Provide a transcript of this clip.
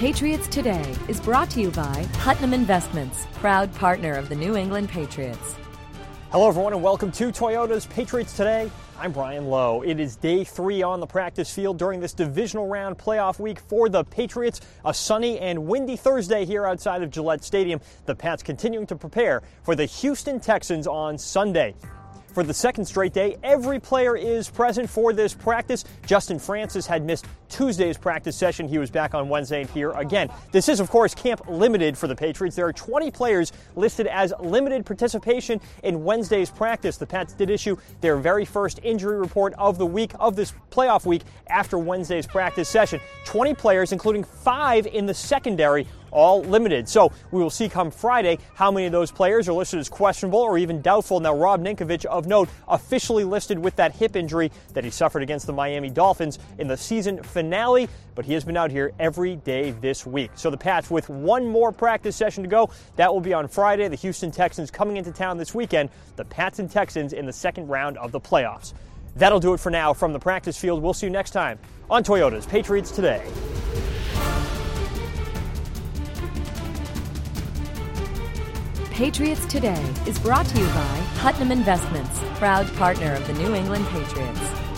Patriots Today is brought to you by Putnam Investments, proud partner of the New England Patriots. Hello, everyone, and welcome to Toyota's Patriots Today. I'm Brian Lowe. It is day 3 on the practice field during this divisional round playoff week for the Patriots. A sunny and windy Thursday here outside of Gillette Stadium. The Pats continuing to prepare for the Houston Texans on Sunday. For the second straight day, every player is present for this practice. Justin Francis had missed Tuesday's practice session. He was back on Wednesday and here again. This is, of course, camp limited for the Patriots. There are 20 players listed as limited participation in Wednesday's practice. The Pats did issue their very first injury report of the week, of this playoff week, after Wednesday's practice session. 20 players, including 5 in the secondary, all limited. So we will see come Friday how many of those players are listed as questionable or even doubtful. Now, Rob Ninkovich, of note, officially listed with that hip injury that he suffered against the Miami Dolphins in the season finale, but he has been out here every day this week. So the Pats with one more practice session to go. That will be on Friday. The Houston Texans coming into town this weekend. The Pats and Texans in the second round of the playoffs. That'll do it for now from the practice field. We'll see you next time on Toyota's Patriots Today. Patriots Today is brought to you by Putnam Investments, proud partner of the New England Patriots.